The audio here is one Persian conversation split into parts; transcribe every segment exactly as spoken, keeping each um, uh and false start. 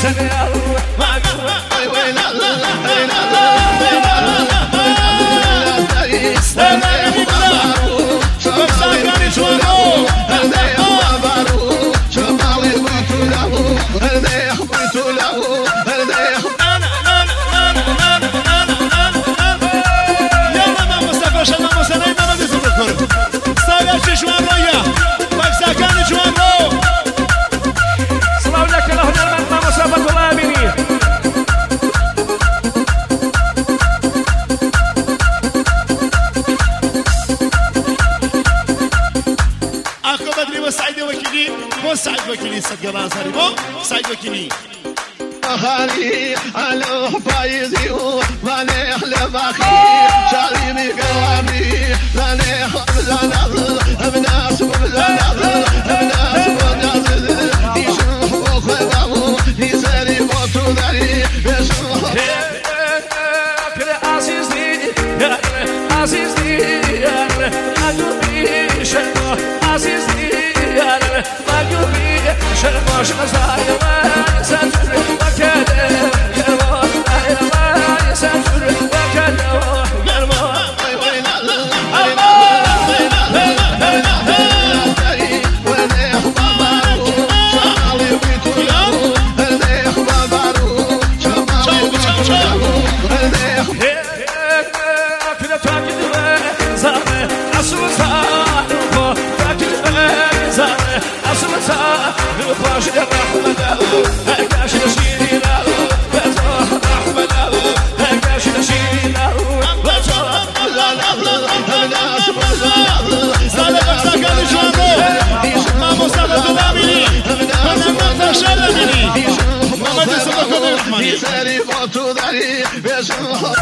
سعد وكيلي صدق راسي بو سعد وكيلي خالي على فايزي وما نحلم اخي شاريني قوامي لا نحب لا نظل بناس ولا نظل بناس ونظل يشوف خدامه يسري موتو داري يشوف كلا عزيزي يا عزيزي يا قلبي شنو عزيزي يا قلبي شنو شنو صاير ساتر وكذا يا الله يا ساتر وكذا يا الله باش الرحمة هكاش نشيري له بزوح الرحمة له هكاش نشيري له بزوح لا لا لا الناس بزوح صادق ساكن جوانو ما مصطفى تلاميني انا ما تشلني ما تصدق الرحمن يسري موتو داري بيشوف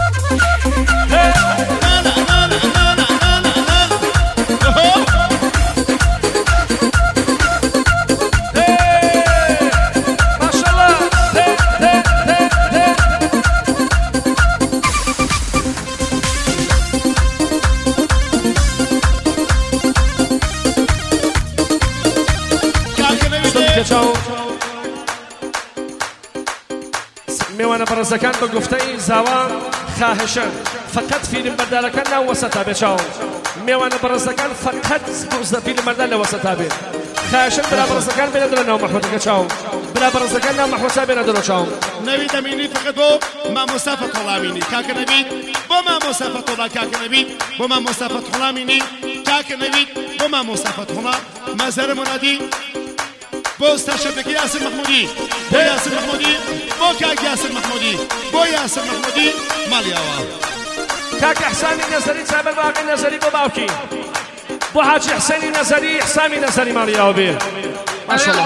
میوانە بەڕێزەکان بە گفتەی زاوا خاهشن فقط فیلم بەردارەکان ناو وەسەتا بێت چاو میوانە بەڕێزەکان فقط فیلم بەردار لە وەسەتا بێت خاهشن برا بەڕێزەکان بێنە دەرە ناو مەحمەدەکە چاو برا بەڕێزەکان ناو مەحمەدسا بێنە دەرەوە چاو نەوی دەمینی فقط بۆ مامۆستا فەتحوڵامینی کاکە نەبید بۆ مامۆستا فەتحوڵا کاکە نەبید بۆ مامۆستا فەتحوڵامینی کاکە نەبید بۆ مامۆستا فەتحوڵا مەزەرە منادی بۆ ستاشەتەکە یاسر محمودی بۆ یاسر محمودی بۆ کاک یاسر محمودی بۆ یاسر محمودی ماڵیاوە کاک حسانی نەزەری چابەر باقی نەزەری بۆ باوکی بۆ حاجی حسێنی نەزەری حسامی نەزەری ماڵیاوە بێ ماشەڵڵا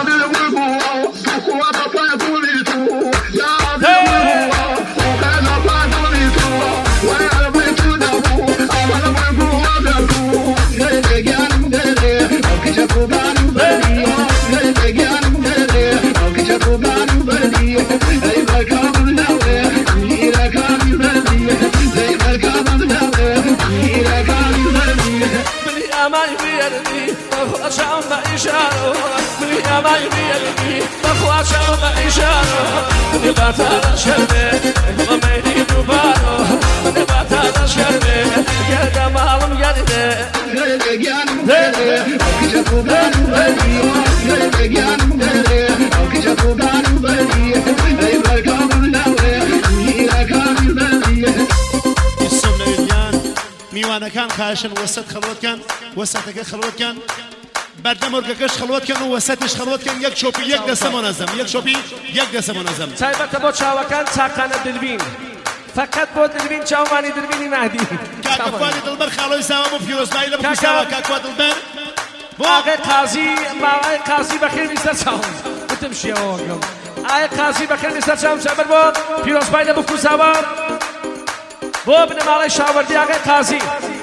نبات هذا الشربة وميني دوبارو نبات هذا الشربة يا دمالم يرده يا جانم يرده كجاكو بانو بدي يا جانم يرده كجاكو بانو بدي أي بركام ناوي يا كامل بدي السنة اليان ميوانا كان خاشن وسط خلوت كان وسطك خلوت كان بردم ورقكش خلوت كان وسطش خلوت كان یک شوپی یک دسته منظم یک شوپی یک دسته منظم تایبەتە بۆ چاوەکان چاقانە دلبین فقط بۆ دلبین چاومانی دلبینی نادی کاکەفوانی دڵبەر خاڵۆی زاوا بۆ پیرۆزبایی لە بکوساوە کاکوا دڵبەر بۆ ئاغای قازی ماڵای قازی بەخێر بیستە چاوم وتم شیەوەکەم ئایا قازی بەخێر بیستە چاوم چابەر بۆ پیرۆزبایی لە بکوساوە بۆ بنەماڵی شاوەردی ئاغای قازی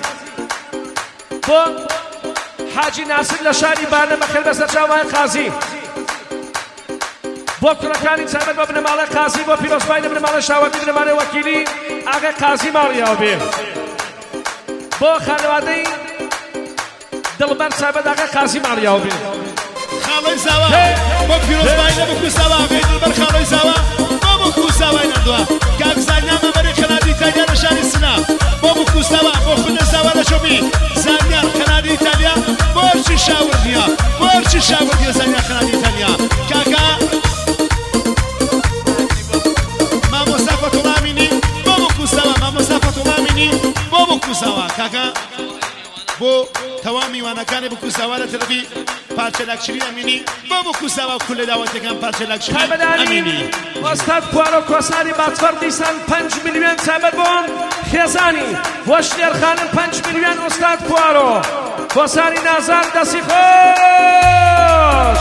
بۆ حاجی ناسر لە شاری بارنە بەخێر بەسەر چاومای قازی بۆ کوڕەکانی چابەر بۆ بنەماڵی قازی بۆ پیرۆزبایی لە بنەماڵی شاوەردی بنەماڵی وەکیلی ئاغای قازی ماڵیاوە بێ بۆ خانەوادەی دڵبەر چابەر ئاغای قازی ماڵیاوە بێ خاڵۆی زاوا بۆ پیرۆزبایی لە بکوساوە ئاغای دڵبەر خاڵۆی زاوا شاور يزني خنادي تانيا كاكا ما مسافة لاميني بابو كوساوا ما مسافة لاميني بابو كوساوا كاكا بو توامی وانەکانی بکو ساوارە تەلەبی پارچە لاکچری ئەمینی بۆ بکو ساوا کول لە داوەتەکان پارچە لاکچری ئەمینی ئۆستاد پوارۆ کۆسانی باتفەر دیسان پەنج میلیۆن چابەت بۆن خێزانی بۆ شتێرخانم پەنج میلیۆن ئۆستاد پوارۆ کۆسانی نازان دەسی خۆش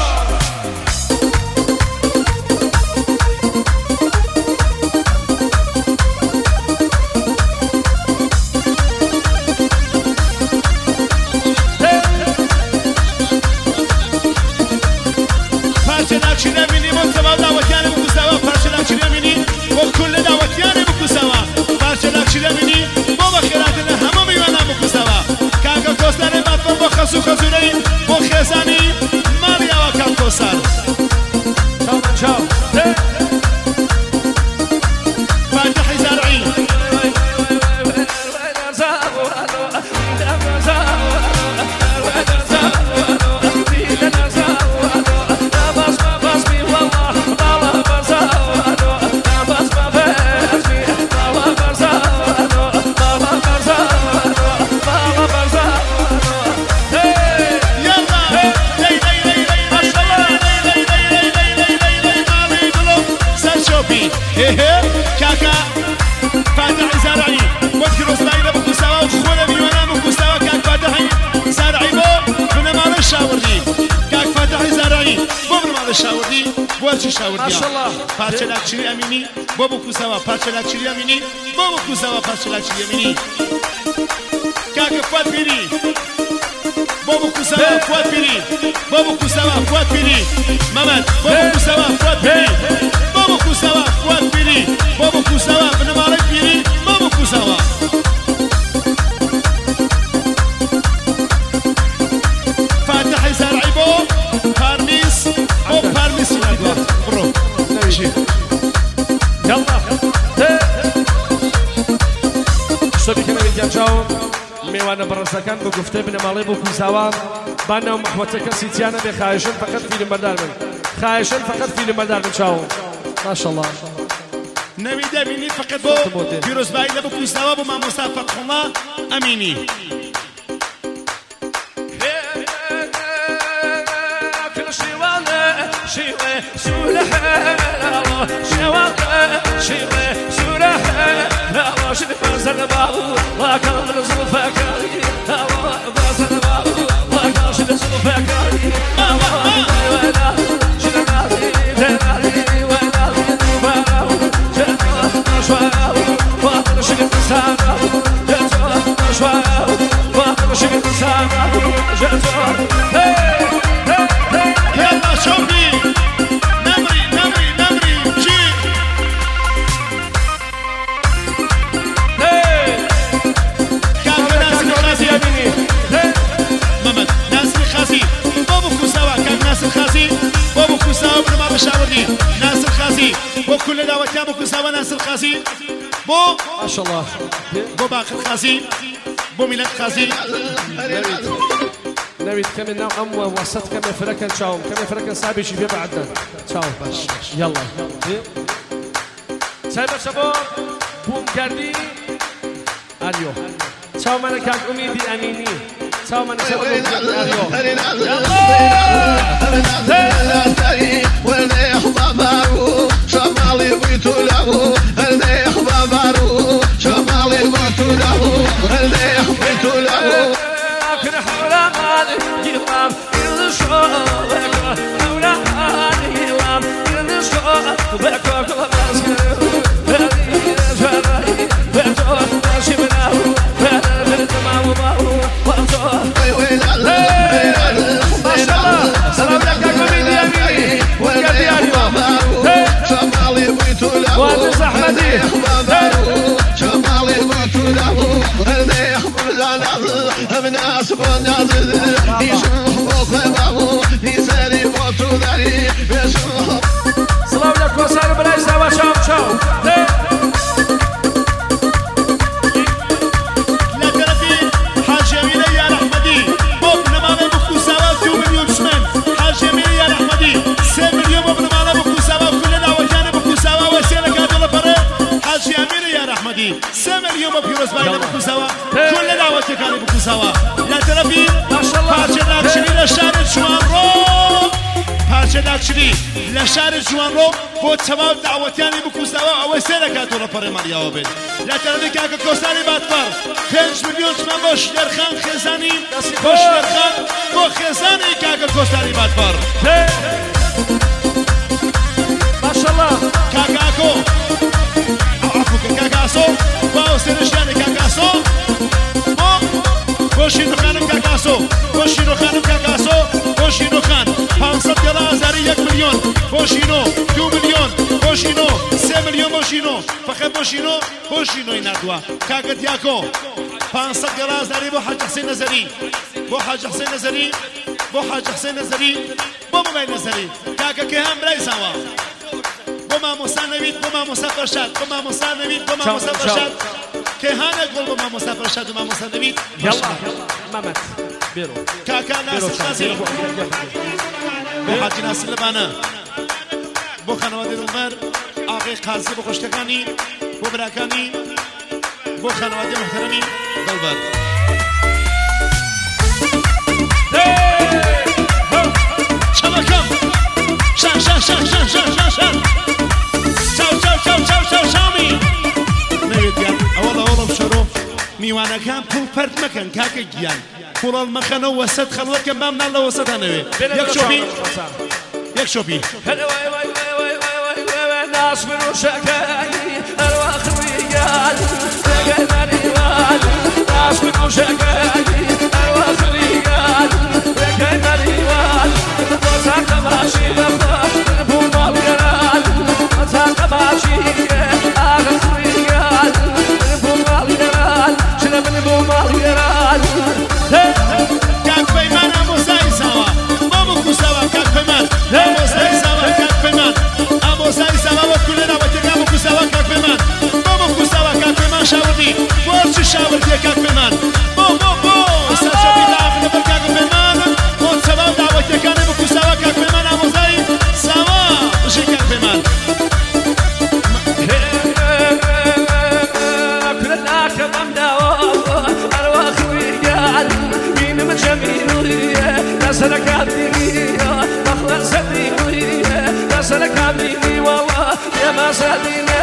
خسو خزوني بو خيزاني ماليا وكان كوسار شاو من شاو فاتحي زارعي كاكا فاتحي زارعي وذكروا سلاينا بكو سوا وخونا بيوانا بكو سوا كاك فاتحي زارعي بو بنا مال الشاوردي كاك فاتحي زارعي بو بنا مال الشاوردي بو هرشي شاوردي ما شاء الله پارچه لاکچری امینی بو بكو سوا پارچه لاکچری امینی بو بكو سوا پارچه لاکچری امینی كاك فات بيري بو بكو سوا فات بيري بو بكو سوا فات بيري مامد بو بكو سوا فات بيري بابو كوساوا فواد بيري بابو كوساوا بن مالك بيري بابو كوساوا فاتحي زرعي بو بارميس بو بارميس برو يلا شتوكي كما يجي جاو میوانە بەڕێزەکان بە گفتە بنەماڵی بۆ کوزاوان بانەوە مەحوەتەکە سیتیانە بێ خایشن فقط فیلم بەردار بن خایشن فقط فیلم بەردار بن چاو ماشاءالله نەوی دەبینی فقط بۆ پیرۆزبایی لە بۆ کوزاوا بۆ مامۆستا فەتحوڵڵا ئەمینی شيوه سوره شواق شيوه سوره لا شد بزن باو وكان زلفك بزن باو وكان شد زلفك ولا شد نادي تنادي ولا باو جد شواو وكان شد ساعه جد شواو وكان شد ساعه جد يلا شوفي نمري نمري نمري جي كان ناس الخازي مامد ناس الخازي بابو كوساوا كان ناس الخازي بابو كوساوا بن ما بشاورني ناس الخازي وكل دعوة يا ابو كوساوا ناس الخازي بو ما شاء الله بو باقي الخازي بو ميلاد خازي نويت كم النوع أم وسط كم فرقة شاوم كم فرقة صعبة شيء بعدنا شاو باش يلا سايبر شباب بوم كردي أريو شاو مانا كان أميدي أميني شاو مانا شباب بوم كردي أريو كنا حولا مالي يلام يلشوا بكا حولا مالي يلام يلشوا بكا كل مسكر هذه جراي بتو ماشي مناو بنت ما وباو وانتو ما شاء الله سلام لك يا كوميدي يميني وقلبي اليوم شمالي ويتولو وانت احمدي شمالي ويتولو الناس والناس يشوفوا خبابو يسالي وتداري يشوف سلام عليكم وسلام بلاي سوا شاو شاو لا ترفي حاج يميني يا احمدي بوب نمامي بكو سوا دو مليون شمن حاج مليون ببيروز باينة بكوسوا كل دعوتي كانوا بكوسوا لا تربي پارچه داکشری لشار جوان رو پارچه داکشری لشار جوان رو با تمام دعوتیانی بکوسوا او سر کاتو رو پر مالیا وبد لا تربي كاك كوساري باتفر خمس مليون تمام باش درخان خزاني باش درخان بو خزاني كاك كوساري باتفر ما شاء الله كاكاكو عفوك كاكاسو باو سرشياني كاكاسو بوشينو خانم كاكاسو بوشينو خانم كاكاسو بوشينو خان پانصد دلار زاري یک مليون بوشينو دو مليون بوشينو سه مليون بوشينو فقط بوشينو بوشينو ينادوا كاكت ياكو پانصد دلار زاري بو حاج حسين نزري بو حاج حسين نزري بو حاج حسين نزري بو موبايل نزري كاكا كيهام بلاي سوا بما مسانويت بما مسافر شاد بما مسانويت بما مسافر شاد كهانة قول بما مسافر شاد بما مسانويت يلا مامت بيرو كاكا ناس الخازي بو حاجي ناس اللبانة بو خانوادي دلبر آقای قاضی بو خوشتکانی بو براکانی بو خانوادی محترمی دلبر شبکم شان شان شان شان شان شان شان چاو چاو چاو چاو چاو شامی نوید گیان اولا اولا بشرو میوانه کام پول پرد مکن کاک گیان پولال مخنه وسط خلوت کم بام نال وسط هنوی یک شوپی یک شوپی ناس منو شكاي أرواح رجال رجال مريوال ناس منو شكاي أرواح رجال رجال مريوال وزاك ماشي بفاش نبوم الجلال وزاك ماشي أرواح رجال نبوم الجلال شنو نبوم الجلال كان بيمان أبو زاي سوا أبو كوسوا كان بيمان أبو زاي سوا كان بيمان زای سوا كل دعوتي كابو كوسوا كاك بمان بابو كوسوا كاك بمان شاوردي بورش شاوردي كاك بمان بو بو بو ساشا بيلاف نبر كاك بمان بو سوا دعوتي كان بو كوسوا كاك بمان ابو زاي سوا وشي كاك بمان كلنا كمان داو ارواح رجال مين من جميل ناسنا كابيري مخلص صدري ناسنا كابيري والله يا ما صدقني